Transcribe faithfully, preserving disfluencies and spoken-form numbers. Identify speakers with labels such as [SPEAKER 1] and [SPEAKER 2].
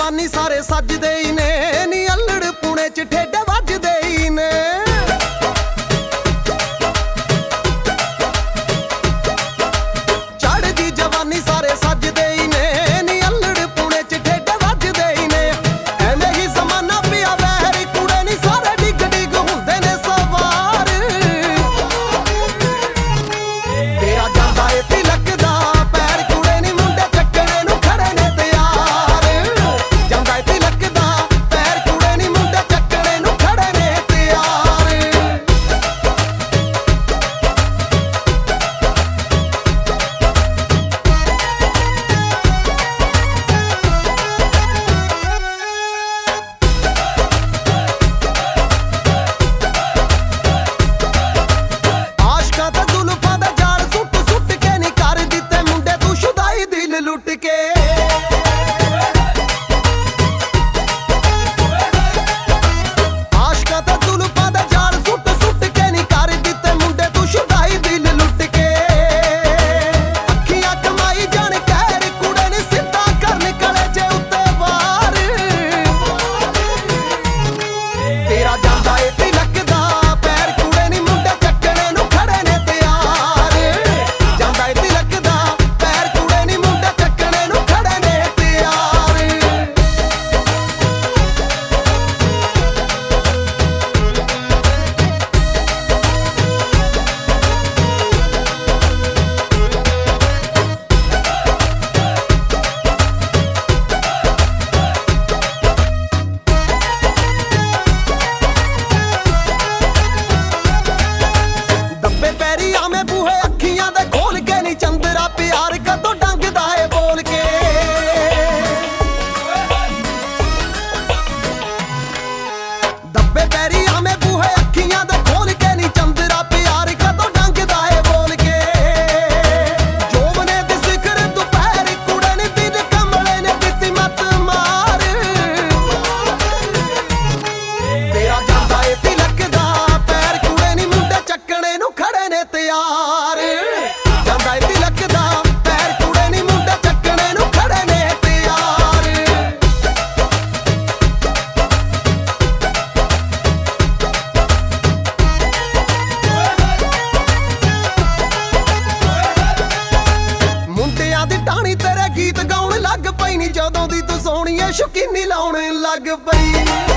[SPEAKER 1] ਜਵਾਨੀ ਸਾਰੇ ਸੱਜਦੇ ਹੀ ਨੇ ਨੀ ਅਲੜ ਪੁਣੇ ਚ ਠੇਡੇ ਵੱਜਦੇ ਹੀ ਨੇ ਚੜ੍ਹਦੀ ਜਵਾਨੀ ਸਾਰੇ ਸੱਜਦੇ ਹੀ ਨੇ ਨੀ ਅਲੜ ਪੁਣੇ ਚ ਠੇਡੇ ਵੱਜਦੇ ਹੀ ਨੇ ਐਵੇਂ ਹੀ ਜ਼ਮਾਨਾ ਪਿਆ ਵਹਿਰ ਕੁੜੇ ਨੀ ਸਾਰੇ ਡਿੱਗ ਡਿੱਗ ਹੁੰਦੇ ਨੇ ਸਵਾਰ ਤੇਰਾ ਜਾਂਦਾ ਏ ਤਿਲਕ ਦਾ ਪੈਰ ਕੁੜੇ ਨੀ ਮੁੰਡੇ ਚੱਕਣੇ ਨੂੰ ਖੜੇ ਨੇ ਤਿਆਰ ਜਾਂਦਾ ਏ ਤਿਲਕ ਦਾ ਪੈਰ ਕੁੜੇ ਨੀ ਮੁੰਡੇ ਚੱਕਣੇ ਨੂੰ ਖੜੇ ਨੇ ਤਿਆਰ ਆਸ਼ਕਾਂ ਤੇ ਜ਼ੁਲਫਾਂ ਦਾ ਜਾਲ ਸੁੱਟ ਸੁੱਟ ਕੇ ਨੀ ਕਰ ਦਿੱਤੇ ਮੁੰਡੇ ਤੂੰ ਸ਼ੁਦਾਈ ਦਿਲ ਲੁੱਟ ਕੇ ਆਸ਼ਕਾਂ ਤੇ ਜ਼ੁਲਫਾਂ ਦਾ ਜਾਲ ਸੁੱਟ ਸੁੱਟ ਕੇ ਨੀ ਕਰ ਦਿੱਤੇ ਮੁੰਡੇ ਤੂੰ ਸ਼ੁਦਾਈ ਦਿਲ ਲੁੱਟ ਕੇ ਅੱਖੀਆਂ ਕਮਾਈ ਜਾਣ ਕਹਿਰ ਕੁੜੇ ਨੇ ਸਿੱਧਾ ਕਰਨ ਕਲੇਜੇ ਉੱਤੇ ਵਾਰ ਤੇਰਾ ਜਾਂਦਾ ਏ ਤਿਲਕ ਦਾ ਪੈਰ ਕੁੜੇ ਨੀ ਮੁੰਡੇ ਚੱਕਣੇ ਨੂੰ ਖੜੇ ਨੇ ਤਿਆਰ ਜਾਂਦਾ ਏ ਤਿਲਕ ਦਾ ਪੈਰ ਕੁੜੇ ਨੀ ਮੁੰਡੇ ਚੱਕਣੇ ਨੂੰ ਖੜੇ ਨੇ ਤਿਆਰ ਦੱਬੇ ਪੈਰੀ ਆਵੇਂ ਬੂਹੇ ਅੱਖੀਆਂ ਦੇ ਖੋਲ ਕੇ ਨੀ ਚੰਦਰਾ ਪਿਆਰ ਕਦੋਂ ਡੰਗਦਾ ਏ ਬੋਲ ਕੇ ਦੱਬੇ ਪੈਰੀ ਆਵੇਂ ਬੂਹੇ ਅੱਖੀਆਂ ਦੇ ਖੋਲ ਕੇ ਨੀ ਚੰਦਰਾ ਪਿਆਰ ਕਦੋਂ ਡੰਗਦਾ ਏ ਬੋਲ ਕੇ ਜੋਬਨੇ ਦੀ ਸਿਖਰ ਦੁਪਹਿਰ ਕੁੜੇ ਨੀ ਦਿਲ ਕਮਲੇ ਨੇ ਦਿੱਤੀ ਮੱਤ ਮਾਰ ਤੇਰਾ ਜਾਂਦਾ ਏ ਤਿਲਕ ਦਾ ਪੈਰ ਕੁੜੇ ਨੀ ਮੁੰਡੇ ਚੱਕਣੇ ਨੂੰ ਖੜੇ ਨੇ ਤਿਆਰ ਜਾਂਦਾ ਏ ਤਿਲਕ ਦਾ ਪੈਰ ਕੁੜੇ ਨੀ ਮੁੰਡੇ ਚੱਕਣੇ ਨੂੰ ਖੜੇ ਨੇ ਤਿਆਰ ਮੁੰਡਿਆਂ ਦੀ ਟਾਣੀ ਤੇਰੇ ਗੀਤ ਗਾਉਣ ਲੱਗ ਪਈ ਨੀ ਜਦੋਂ ਦੀ ਤੂੰ ਸੋਹਣੀਏ ਸ਼ੁਕੀਨੀ ਲਾਉਣ ਲੱਗ ਪਈ